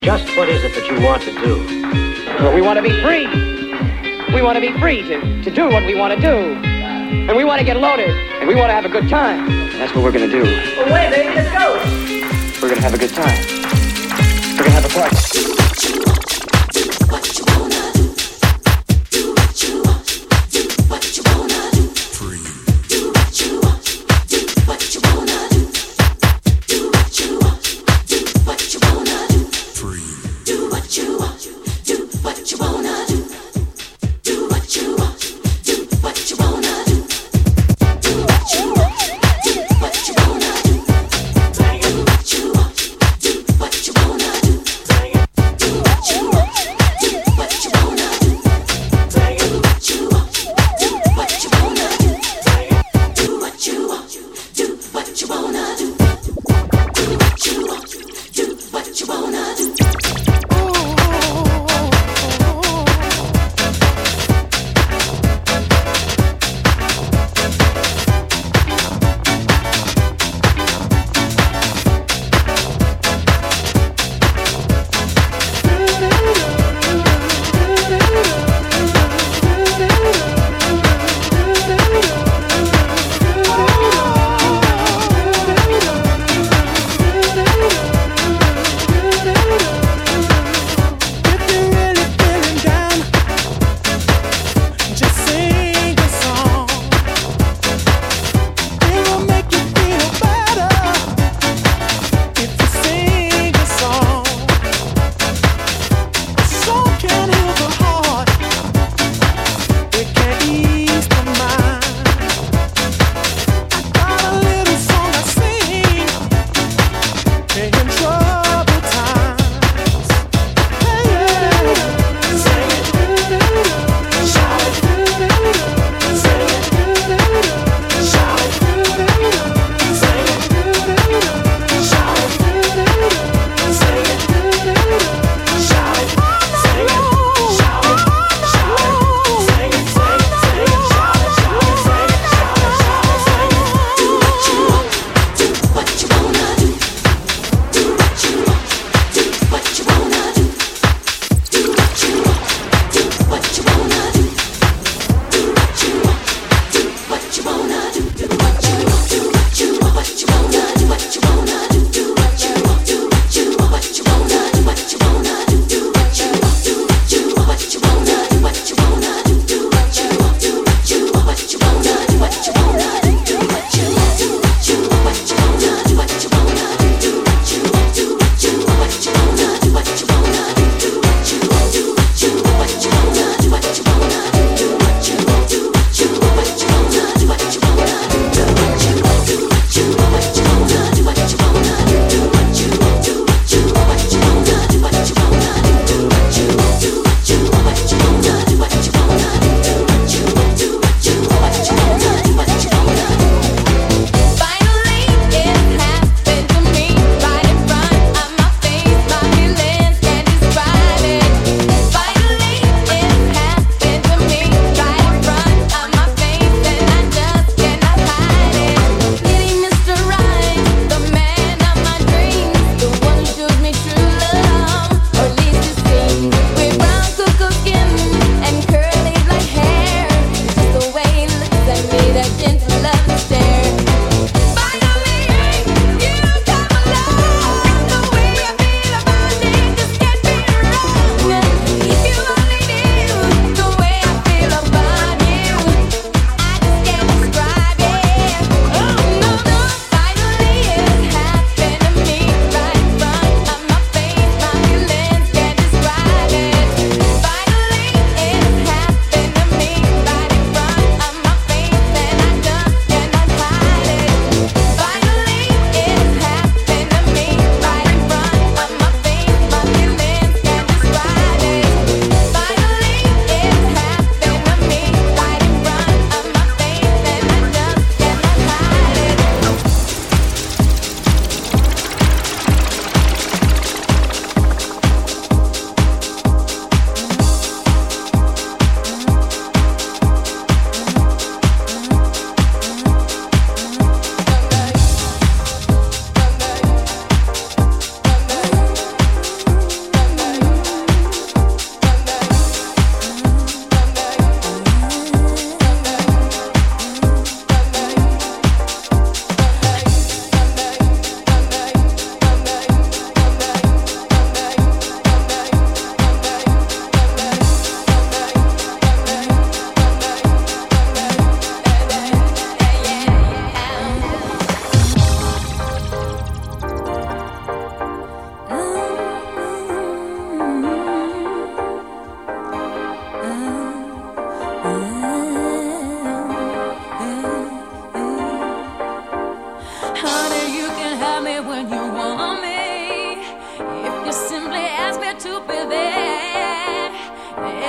Just what is it that you want to do? Well, we want to be free. We want to be free to do what we want to do. And we want to get loaded. And we want to have a good time. That's what we're going to do. Well, wait, baby, let's go. We're going to have a good time. We're going to have a party.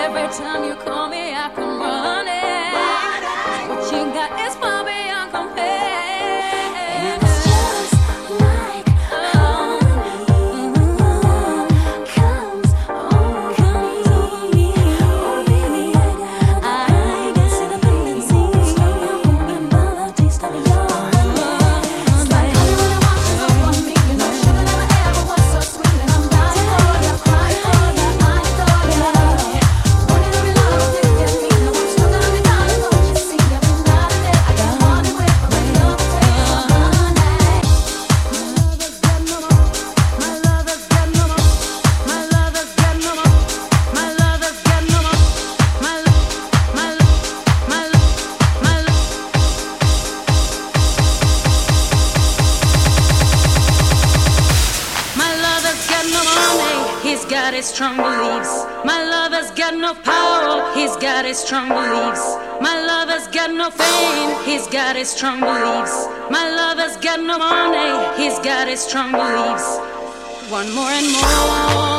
Every time you call me, I come running. What you got is far beyond compare. It's just like honey comes over me. Oh baby, I can see the tendency. Remember the taste of your love. It's like honey when I want you up on me. You know sugar never ever was so sweet, and I'm dying for you, cry for you, I adore you. Wanting to be loved, you get me. No, I'm still gonna be down, don't you see? Every night and day, I get haunted with the way your face, honey. My love has got no more. My love has got no more. My love has got no more. My love has got no more. My love, my love, my love, my love. My love has got no money, he's got his strong beliefs. My love has got no power, he's got his strong beliefs. My love has got no fame, he's got his strong beliefs. My love has got no money, he's got his strong beliefs. One more and more.